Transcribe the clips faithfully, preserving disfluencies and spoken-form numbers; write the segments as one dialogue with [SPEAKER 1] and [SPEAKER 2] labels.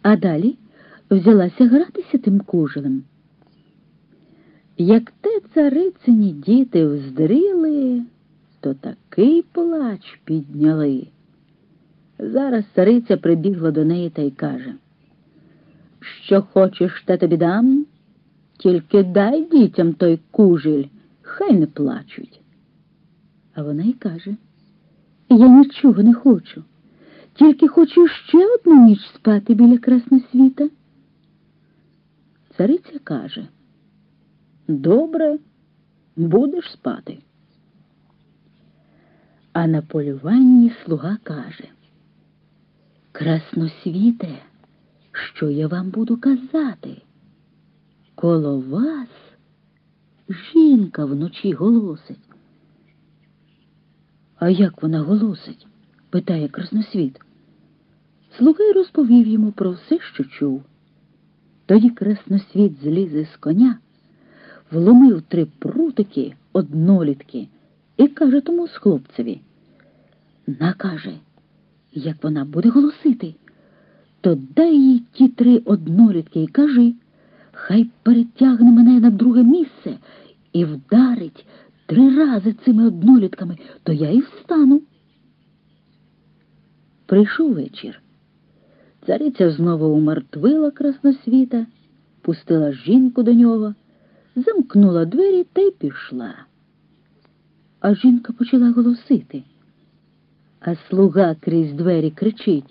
[SPEAKER 1] А далі взялася гратися тим кужелем. Як те царицині діти вздріли, то такий плач підняли. Зараз цариця прибігла до неї та й каже: «Що хочеш, те тобі дам, тільки дай дітям той кужель, хай не плачуть». А вона й каже: «Я нічого не хочу, тільки хочу ще одну ніч спати біля Красносвіта». Цариця каже: «Добре, будеш спати». А на полюванні слуга каже: «Красносвіте, що я вам буду казати? Коло вас жінка вночі голосить». «А як вона голосить?» – питає Красносвіт. Слуга й розповів йому про все, що чув. Тоді Красносвіт злізе з коня, вломив три прутики однолітки і каже тому з хлопцеві: «Накаже, як вона буде голосити, то дай їй ті три однолітки і кажи, хай перетягне мене на друге місце і вдарить три рази цими однолітками, то я і встану». Прийшов вечір. Цариця знову умертвила Красносвіта, пустила жінку до нього, замкнула двері та й пішла. А жінка почала голосити. А слуга крізь двері кричить: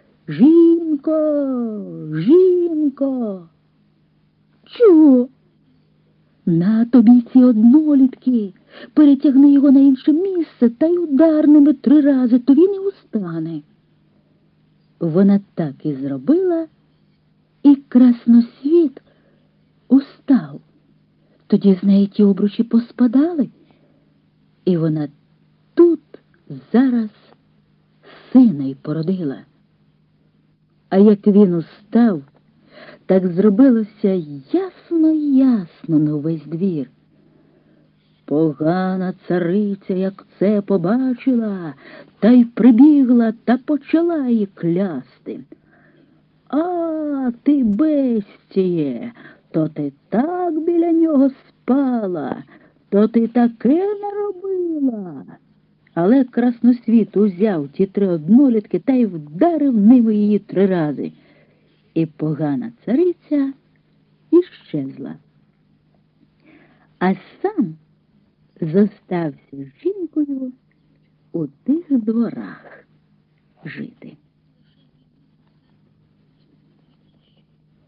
[SPEAKER 1] «Жінко! Жінко!» «Чого?» «На тобі ці однолітки, перетягни його на інше місце та й удар ними три рази, то він і устане». Вона так і зробила, і Красносвіт устав. Тоді з неї ті обручі поспадали, і вона тут зараз сина й породила. А як він устав, так зробилося ясно-ясно на увесь двір. Погана цариця, як це побачила, та й прибігла та почала її клясти. «А, ти бестіє, то ти так біля нього спала, то ти таке наробила». Але Красносвіт узяв ті три однолітки та й вдарив ними її три рази. І погана цариця іщезла. А сам зостався з жінкою у тих дворах жити.